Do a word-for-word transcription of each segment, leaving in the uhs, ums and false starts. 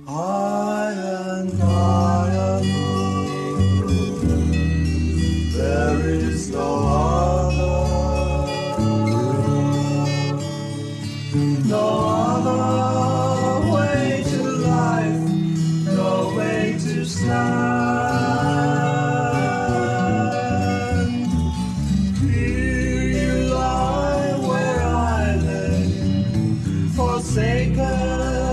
I and I alone. There is no other, no other way to life, no way to stand. Here you lie where I lay, forsaken.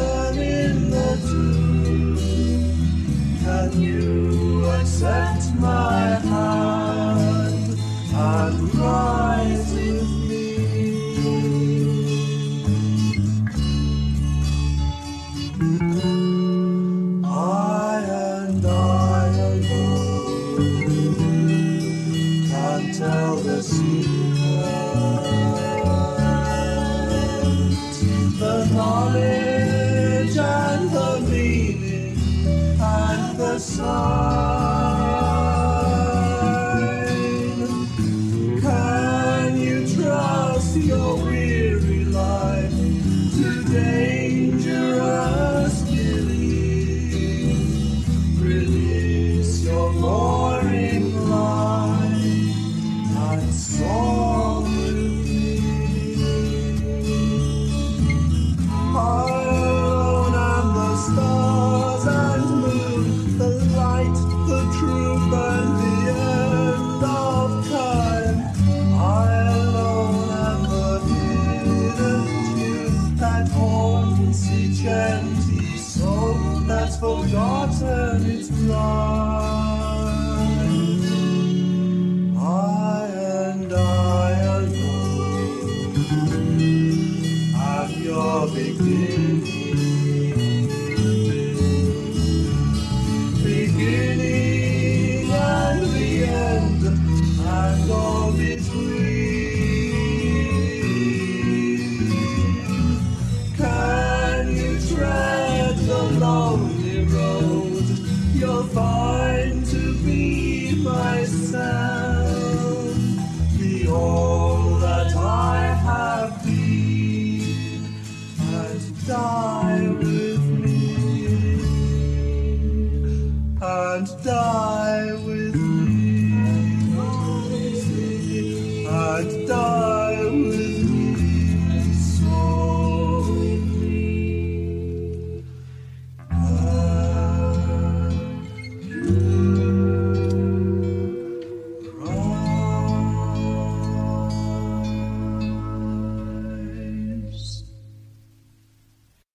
Can you accept my hand and rise with me? I and I alone can tell the secret, the knowledge and the meaning and the sign. Can you trust your weary life to dangerous belief? Release your boring life and soar with me. Alone am the stars and moon, the light, the truth, and the end of time. I alone am the hidden tune that haunts each empty soul that's forgotten its rhyme. I and I alone am your beginning.